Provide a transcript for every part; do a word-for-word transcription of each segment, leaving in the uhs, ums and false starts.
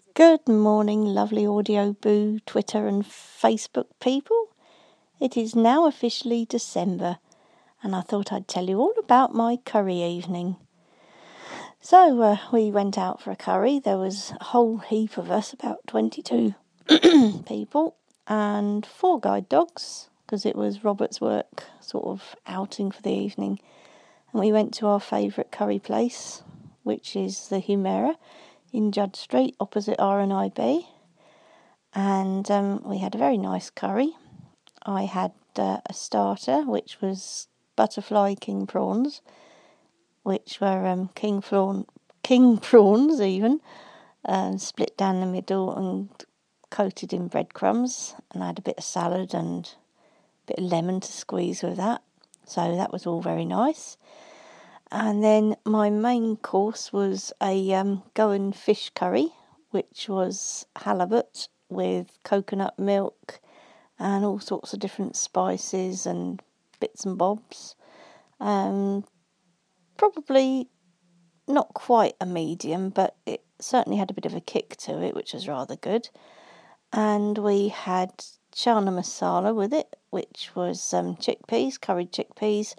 Good morning, lovely Audio Boo, Twitter and Facebook people. It is now officially December, and I thought I'd tell you all about my curry evening. So uh, we went out for a curry. There was a whole heap of us, about twenty-two people, and four guide dogs, because it was Robert's work sort of outing for the evening. And we went to our favourite curry place, which is the Humera in Judd Street, opposite R and I B. And um, we had a very nice curry. I had uh, a starter, which was butterfly king prawns, which were um, king prawn, king prawns even, um, split down the middle and coated in breadcrumbs. And I had a bit of salad and a bit of lemon to squeeze with that. So that was all very nice. And then my main course was a um, Goan fish curry, which was halibut with coconut milk and all sorts of different spices and bits and bobs. Um, probably not quite a medium, but it certainly had a bit of a kick to it, which was rather good. And we had chana masala with it, which was um, chickpeas, curried chickpeas.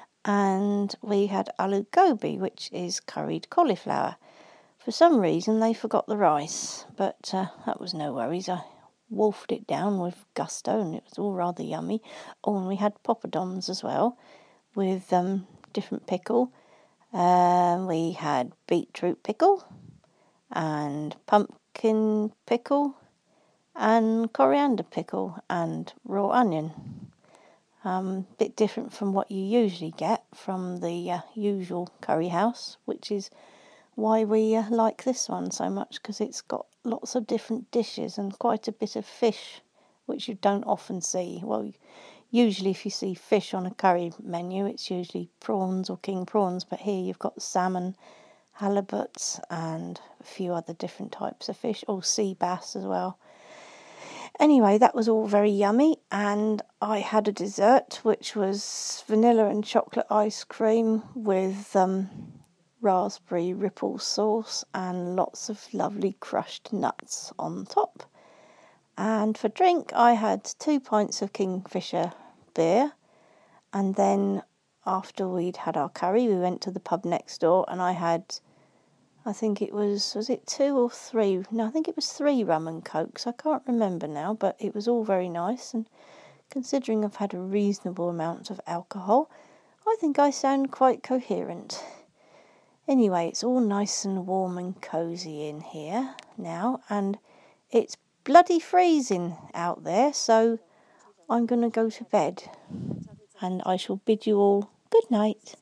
And we had aloo gobi, which is curried cauliflower. For some reason, they forgot the rice, but uh, that was no worries. I wolfed it down with gusto, and it was all rather yummy. Oh, and we had poppadoms as well, with um, different pickle. Um, we had beetroot pickle, and pumpkin pickle, and coriander pickle, and raw onion. Um, bit different from what you usually get from the uh, usual curry house, which is why we uh, like this one so much, because it's got lots of different dishes and quite a bit of fish, which you don't often see. Well, usually if you see fish on a curry menu, it's usually prawns or king prawns, but here you've got salmon, halibut, and a few other different types of fish, or sea bass as well. Anyway, that was all very yummy, and I had a dessert, which was vanilla and chocolate ice cream with um, raspberry ripple sauce and lots of lovely crushed nuts on top. And for drink, I had two pints of Kingfisher beer, and then after we'd had our curry, we went to the pub next door, and I had... I think it was, was it two or three? No, I think it was three rum and cokes. I can't remember now, but it was all very nice. And considering I've had a reasonable amount of alcohol, I think I sound quite coherent. Anyway, it's all nice and warm and cosy in here now, and it's bloody freezing out there, so I'm going to go to bed. And I shall bid you all good night.